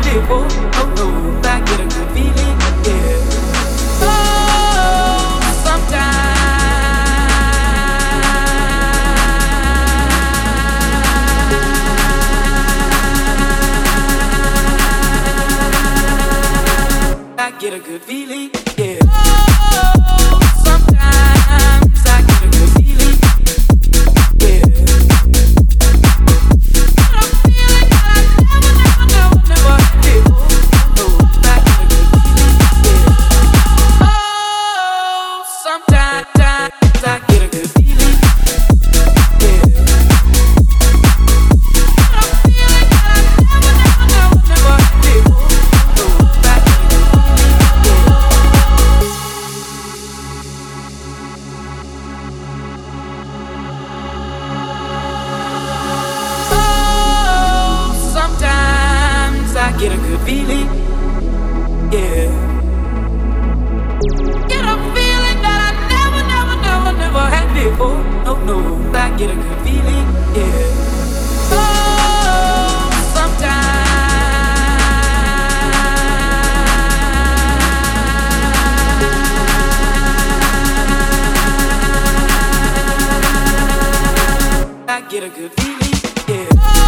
before. Oh no, I get a good feeling, yeah. Oh, sometimes I get a good feeling, yeah. Oh, sometimes I get a good feeling, yeah. Got a feeling that I never had before. No, I get a good feeling, yeah. Oh, sometimes I get a good feeling, yeah. Got a feeling that I never had before. No, I get a good feeling, yeah. Oh, sometimes I get a good feeling, yeah. Get a feeling that I never had before. No, no, I get a good feeling, yeah. Oh, sometimes I get a good feeling, yeah.